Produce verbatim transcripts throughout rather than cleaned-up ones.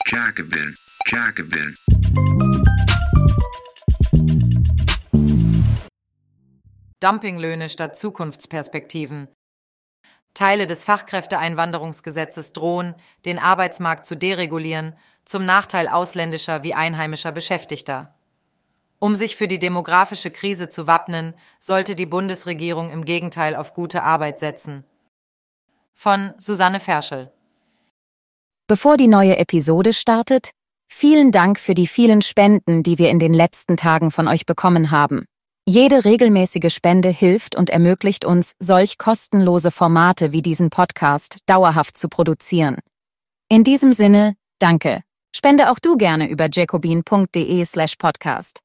Jacobin, Jacobin. Dumpinglöhne statt Zukunftsperspektiven. Teile des Fachkräfteeinwanderungsgesetzes drohen, den Arbeitsmarkt zu deregulieren, zum Nachteil ausländischer wie einheimischer Beschäftigter. Um sich für die demografische Krise zu wappnen, sollte die Bundesregierung im Gegenteil auf gute Arbeit setzen. Von Susanne Ferschel. Bevor die neue Episode startet, vielen Dank für die vielen Spenden, die wir in den letzten Tagen von euch bekommen haben. Jede regelmäßige Spende hilft und ermöglicht uns, solch kostenlose Formate wie diesen Podcast dauerhaft zu produzieren. In diesem Sinne, danke. Spende auch du gerne über jacobin.de slash podcast.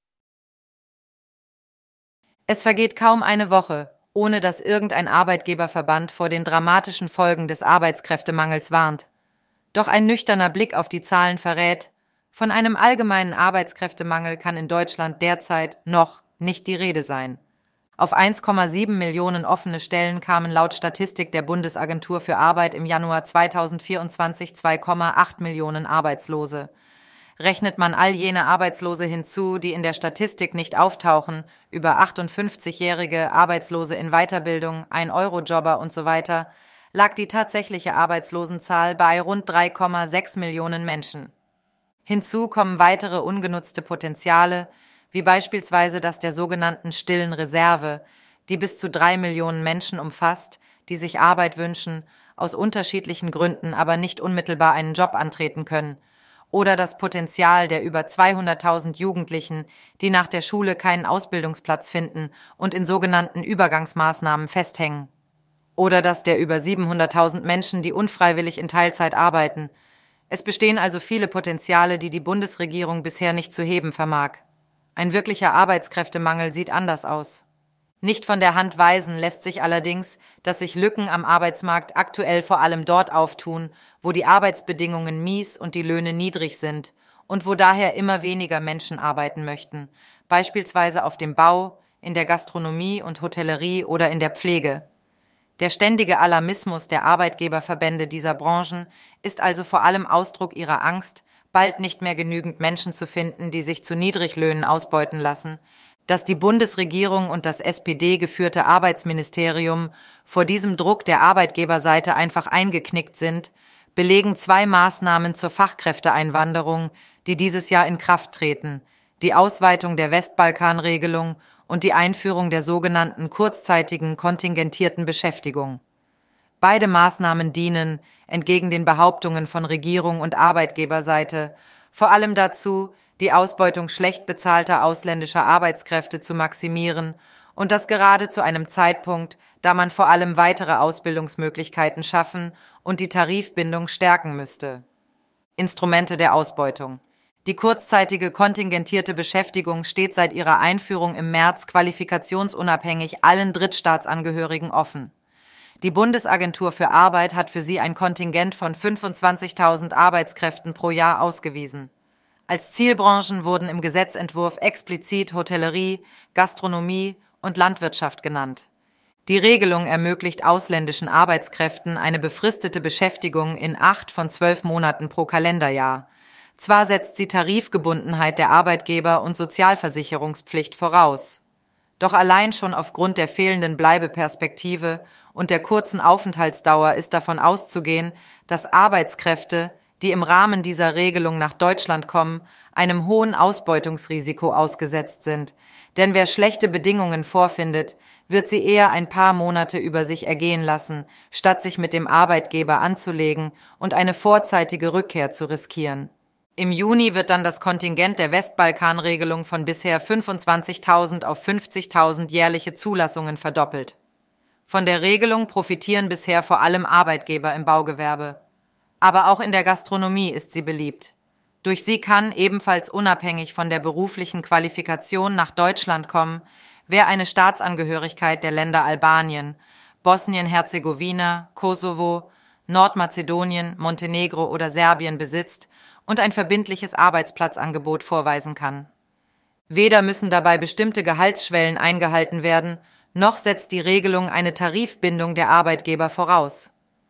Es vergeht kaum eine Woche, ohne dass irgendein Arbeitgeberverband vor den dramatischen Folgen des Arbeitskräftemangels warnt. Doch ein nüchterner Blick auf die Zahlen verrät, von einem allgemeinen Arbeitskräftemangel kann in Deutschland derzeit noch nicht die Rede sein. Auf eins Komma sieben Millionen offene Stellen kamen laut Statistik der Bundesagentur für Arbeit im Januar zweitausendvierundzwanzig zwei Komma acht Millionen Arbeitslose. Rechnet man all jene Arbeitslose hinzu, die in der Statistik nicht auftauchen, über achtundfünfzigjährige Arbeitslose in Weiterbildung, ein-Euro-Jobber und so weiter, lag die tatsächliche Arbeitslosenzahl bei rund drei Komma sechs Millionen Menschen. Hinzu kommen weitere ungenutzte Potenziale, wie beispielsweise das der sogenannten stillen Reserve, die bis zu drei Millionen Menschen umfasst, die sich Arbeit wünschen, aus unterschiedlichen Gründen aber nicht unmittelbar einen Job antreten können, oder das Potenzial der über zweihunderttausend Jugendlichen, die nach der Schule keinen Ausbildungsplatz finden und in sogenannten Übergangsmaßnahmen festhängen. Oder das der über siebenhunderttausend Menschen, die unfreiwillig in Teilzeit arbeiten. Es bestehen also viele Potenziale, die die Bundesregierung bisher nicht zu heben vermag. Ein wirklicher Arbeitskräftemangel sieht anders aus. Nicht von der Hand weisen lässt sich allerdings, dass sich Lücken am Arbeitsmarkt aktuell vor allem dort auftun, wo die Arbeitsbedingungen mies und die Löhne niedrig sind und wo daher immer weniger Menschen arbeiten möchten, beispielsweise auf dem Bau, in der Gastronomie und Hotellerie oder in der Pflege. Der ständige Alarmismus der Arbeitgeberverbände dieser Branchen ist also vor allem Ausdruck ihrer Angst, bald nicht mehr genügend Menschen zu finden, die sich zu Niedriglöhnen ausbeuten lassen, dass die Bundesregierung und das S P D-geführte Arbeitsministerium vor diesem Druck der Arbeitgeberseite einfach eingeknickt sind, belegen zwei Maßnahmen zur Fachkräfteeinwanderung, die dieses Jahr in Kraft treten, die Ausweitung der Westbalkanregelung und die Einführung der sogenannten kurzzeitigen kontingentierten Beschäftigung. Beide Maßnahmen dienen, entgegen den Behauptungen von Regierung und Arbeitgeberseite, vor allem dazu, die Ausbeutung schlecht bezahlter ausländischer Arbeitskräfte zu maximieren und das gerade zu einem Zeitpunkt, da man vor allem weitere Ausbildungsmöglichkeiten schaffen und die Tarifbindung stärken müsste. Instrumente der Ausbeutung. Die kurzzeitige kontingentierte Beschäftigung steht seit ihrer Einführung im März qualifikationsunabhängig allen Drittstaatsangehörigen offen. Die Bundesagentur für Arbeit hat für sie ein Kontingent von fünfundzwanzigtausend Arbeitskräften pro Jahr ausgewiesen. Als Zielbranchen wurden im Gesetzentwurf explizit Hotellerie, Gastronomie und Landwirtschaft genannt. Die Regelung ermöglicht ausländischen Arbeitskräften eine befristete Beschäftigung in acht von zwölf Monaten pro Kalenderjahr. Zwar setzt sie Tarifgebundenheit der Arbeitgeber und Sozialversicherungspflicht voraus. Doch allein schon aufgrund der fehlenden Bleibeperspektive und der kurzen Aufenthaltsdauer ist davon auszugehen, dass Arbeitskräfte, die im Rahmen dieser Regelung nach Deutschland kommen, einem hohen Ausbeutungsrisiko ausgesetzt sind. Denn wer schlechte Bedingungen vorfindet, wird sie eher ein paar Monate über sich ergehen lassen, statt sich mit dem Arbeitgeber anzulegen und eine vorzeitige Rückkehr zu riskieren. Im Juni wird dann das Kontingent der Westbalkanregelung von bisher fünfundzwanzigtausend auf fünfzigtausend jährliche Zulassungen verdoppelt. Von der Regelung profitieren bisher vor allem Arbeitgeber im Baugewerbe. Aber auch in der Gastronomie ist sie beliebt. Durch sie kann, ebenfalls unabhängig von der beruflichen Qualifikation, nach Deutschland kommen, wer eine Staatsangehörigkeit der Länder Albanien, Bosnien-Herzegowina, Kosovo, Nordmazedonien, Montenegro oder Serbien besitzt und ein verbindliches Arbeitsplatzangebot vorweisen kann. Weder müssen dabei bestimmte Gehaltsschwellen eingehalten werden, noch setzt die Regelung eine Tarifbindung der Arbeitgeber voraus.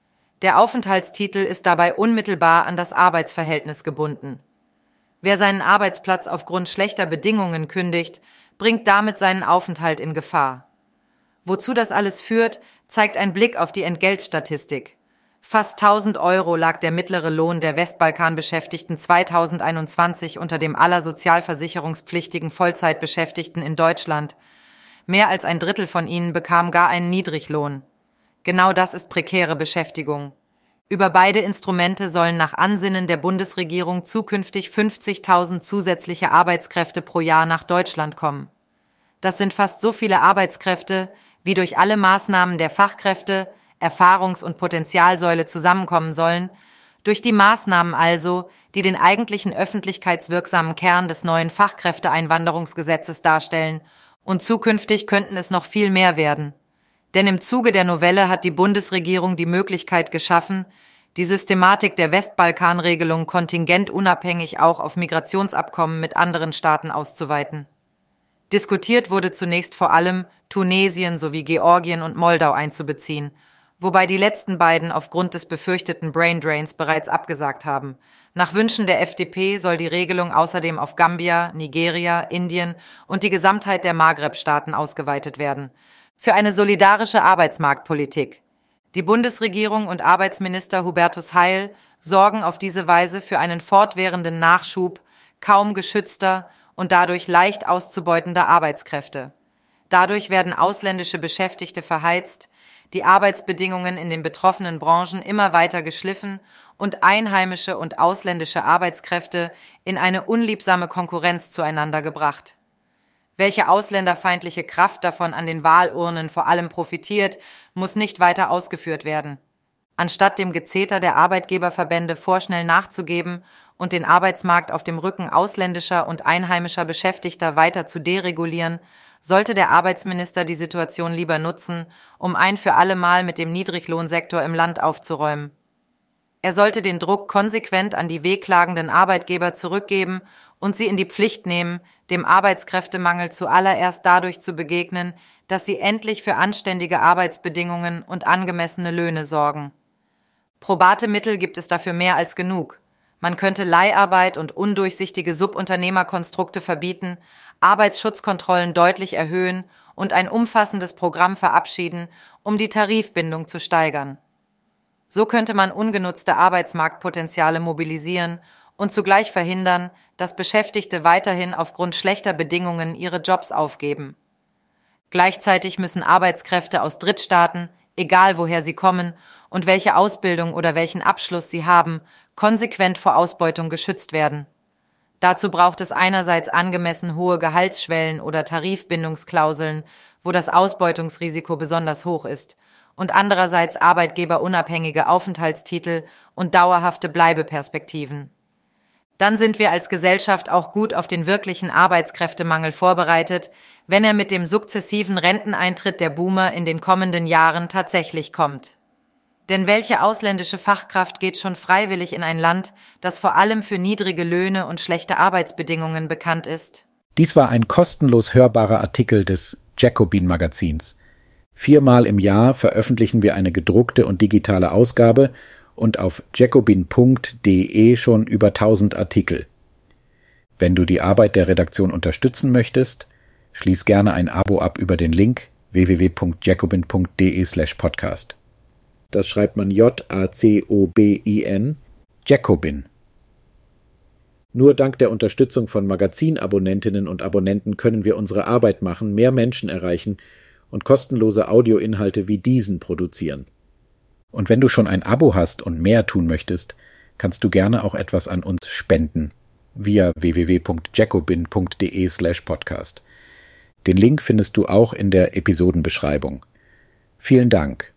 Der Aufenthaltstitel ist dabei unmittelbar an das Arbeitsverhältnis gebunden. Wer seinen Arbeitsplatz aufgrund schlechter Bedingungen kündigt, bringt damit seinen Aufenthalt in Gefahr. Wozu das alles führt, zeigt ein Blick auf die Entgeltstatistik. Fast tausend Euro lag der mittlere Lohn der Westbalkan-Beschäftigten zweitausendeinundzwanzig unter dem aller sozialversicherungspflichtigen Vollzeitbeschäftigten in Deutschland. Mehr als ein Drittel von ihnen bekam gar einen Niedriglohn. Genau das ist prekäre Beschäftigung. Über beide Instrumente sollen nach Ansinnen der Bundesregierung zukünftig fünfzigtausend zusätzliche Arbeitskräfte pro Jahr nach Deutschland kommen. Das sind fast so viele Arbeitskräfte, wie durch alle Maßnahmen der Fachkräfte-, Erfahrungs- und Potenzialsäule zusammenkommen sollen, durch die Maßnahmen also, die den eigentlichen öffentlichkeitswirksamen Kern des neuen Fachkräfteeinwanderungsgesetzes darstellen, und zukünftig könnten es noch viel mehr werden. Denn im Zuge der Novelle hat die Bundesregierung die Möglichkeit geschaffen, die Systematik der Westbalkan-Regelung kontingentunabhängig auch auf Migrationsabkommen mit anderen Staaten auszuweiten. Diskutiert wurde zunächst vor allem, Tunesien sowie Georgien und Moldau einzubeziehen, wobei die letzten beiden aufgrund des befürchteten Braindrains bereits abgesagt haben. Nach Wünschen der F D P soll die Regelung außerdem auf Gambia, Nigeria, Indien und die Gesamtheit der Maghreb-Staaten ausgeweitet werden. Für eine solidarische Arbeitsmarktpolitik. Die Bundesregierung und Arbeitsminister Hubertus Heil sorgen auf diese Weise für einen fortwährenden Nachschub kaum geschützter und dadurch leicht auszubeutender Arbeitskräfte. Dadurch werden ausländische Beschäftigte verheizt, die Arbeitsbedingungen in den betroffenen Branchen immer weiter geschliffen und einheimische und ausländische Arbeitskräfte in eine unliebsame Konkurrenz zueinander gebracht. Welche ausländerfeindliche Kraft davon an den Wahlurnen vor allem profitiert, muss nicht weiter ausgeführt werden. Anstatt dem Gezeter der Arbeitgeberverbände vorschnell nachzugeben und den Arbeitsmarkt auf dem Rücken ausländischer und einheimischer Beschäftigter weiter zu deregulieren, sollte der Arbeitsminister die Situation lieber nutzen, um ein für alle Mal mit dem Niedriglohnsektor im Land aufzuräumen. Er sollte den Druck konsequent an die wehklagenden Arbeitgeber zurückgeben und sie in die Pflicht nehmen, dem Arbeitskräftemangel zuallererst dadurch zu begegnen, dass sie endlich für anständige Arbeitsbedingungen und angemessene Löhne sorgen. Probate Mittel gibt es dafür mehr als genug. Man könnte Leiharbeit und undurchsichtige Subunternehmerkonstrukte verbieten, Arbeitsschutzkontrollen deutlich erhöhen und ein umfassendes Programm verabschieden, um die Tarifbindung zu steigern. So könnte man ungenutzte Arbeitsmarktpotenziale mobilisieren und zugleich verhindern, dass Beschäftigte weiterhin aufgrund schlechter Bedingungen ihre Jobs aufgeben. Gleichzeitig müssen Arbeitskräfte aus Drittstaaten, egal woher sie kommen und welche Ausbildung oder welchen Abschluss sie haben, konsequent vor Ausbeutung geschützt werden. Dazu braucht es einerseits angemessen hohe Gehaltsschwellen oder Tarifbindungsklauseln, wo das Ausbeutungsrisiko besonders hoch ist, und andererseits arbeitgeberunabhängige Aufenthaltstitel und dauerhafte Bleibeperspektiven. Dann sind wir als Gesellschaft auch gut auf den wirklichen Arbeitskräftemangel vorbereitet, wenn er mit dem sukzessiven Renteneintritt der Boomer in den kommenden Jahren tatsächlich kommt. Denn welche ausländische Fachkraft geht schon freiwillig in ein Land, das vor allem für niedrige Löhne und schlechte Arbeitsbedingungen bekannt ist? Dies war ein kostenlos hörbarer Artikel des Jacobin-Magazins. Viermal im Jahr veröffentlichen wir eine gedruckte und digitale Ausgabe und auf jacobin punkt de schon über tausend Artikel. Wenn du die Arbeit der Redaktion unterstützen möchtest, schließ gerne ein Abo ab über den Link w w w punkt jacobin punkt de slash podcast. Das schreibt man J A C O B I N, Jacobin. Nur dank der Unterstützung von Magazinabonnentinnen und Abonnenten können wir unsere Arbeit machen, mehr Menschen erreichen und kostenlose Audioinhalte wie diesen produzieren. Und wenn du schon ein Abo hast und mehr tun möchtest, kannst du gerne auch etwas an uns spenden via w w w punkt jacobin punkt de slash podcast. Den Link findest du auch in der Episodenbeschreibung. Vielen Dank.